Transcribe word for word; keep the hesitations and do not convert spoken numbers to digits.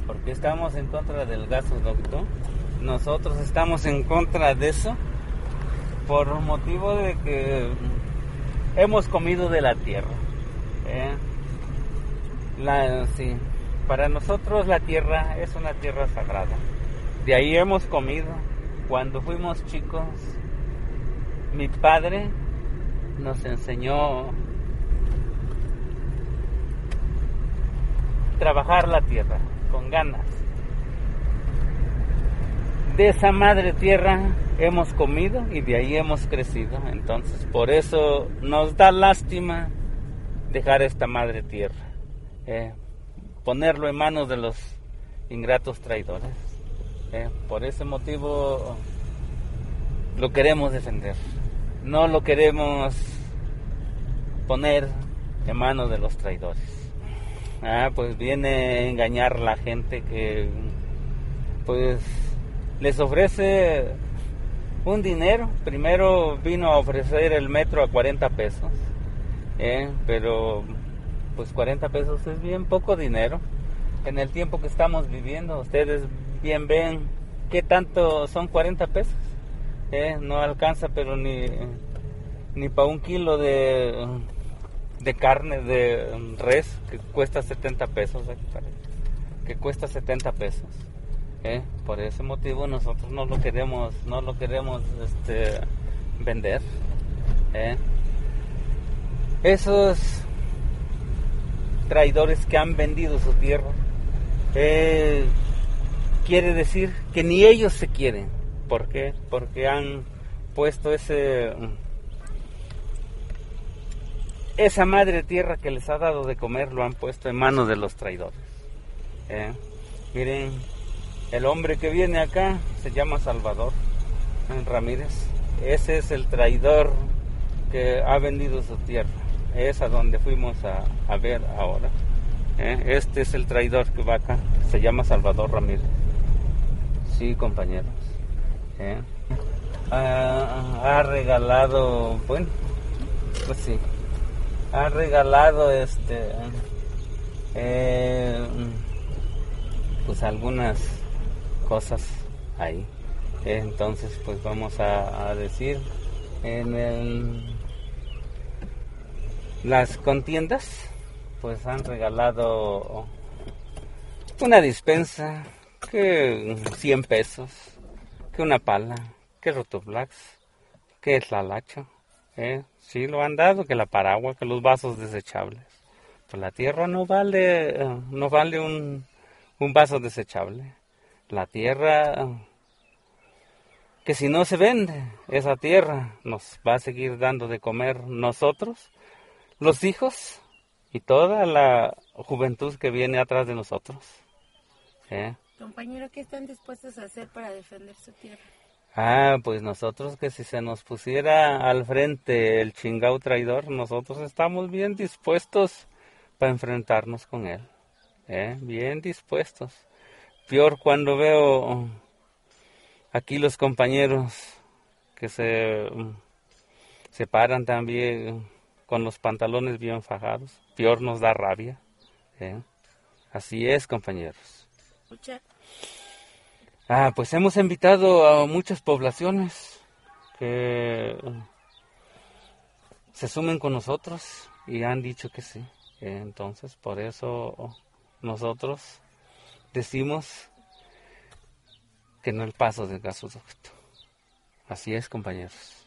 porque estamos en contra del gasoducto. Nosotros estamos en contra de eso por motivo de que hemos comido de la tierra. ¿eh? La, sí, para nosotros la tierra es una tierra sagrada. De ahí hemos comido. Cuando fuimos chicos, mi padre nos enseñó trabajar la tierra con ganas. De esa madre tierra hemos comido y de ahí hemos crecido. Entonces, por eso nos da lástima dejar esta madre tierra, eh, ponerlo en manos de los ingratos traidores. Eh, por ese motivo lo queremos defender. No lo queremos poner en manos de los traidores. Ah, pues viene a engañar a la gente que pues les ofrece un dinero. Primero vino a ofrecer el metro a cuarenta pesos, eh, pero pues cuarenta pesos es bien poco dinero en el tiempo que estamos viviendo. Ustedes bien ven qué tanto son cuarenta pesos, eh, no alcanza pero ni ni para un kilo de de carne de res que cuesta setenta pesos, que cuesta setenta pesos. ¿eh? Por ese motivo nosotros no lo queremos, no lo queremos este, vender. ¿eh? Esos traidores que han vendido su tierra, eh, quiere decir que ni ellos se quieren. ¿Por qué? Porque han puesto ese esa madre tierra que les ha dado de comer, lo han puesto en manos de los traidores. ¿eh? Miren, el hombre que viene acá se llama Salvador Ramírez. Ese es el traidor que ha vendido su tierra. Es a donde fuimos a, a ver ahora. ¿eh? Este es el traidor que va acá. Se llama Salvador Ramírez. Sí, compañeros. ¿eh? Ha, ha regalado, bueno, pues sí. Ha regalado este eh, pues algunas cosas ahí. Entonces pues vamos a, a decir en el, las contiendas pues han regalado una dispensa, que cien pesos, que una pala, que Rotoplas, que es la lacho. Eh, sí lo han dado, que la paraguas, que los vasos desechables. Pues la tierra no vale, no vale un, un vaso desechable. La tierra, que si no se vende, esa tierra nos va a seguir dando de comer nosotros, los hijos y toda la juventud que viene atrás de nosotros. Eh. Compañero, ¿qué están dispuestos a hacer para defender su tierra? Ah, pues nosotros que si se nos pusiera al frente el chingao traidor, nosotros estamos bien dispuestos para enfrentarnos con él, ¿eh? Bien dispuestos. Peor cuando veo aquí los compañeros que se, se paran también con los pantalones bien fajados. Peor nos da rabia, ¿eh? Así es, compañeros. Escucha. Ah, pues hemos invitado a muchas poblaciones que se sumen con nosotros y han dicho que sí. Entonces, por eso nosotros decimos que no el paso del gasoducto. Así es, compañeros.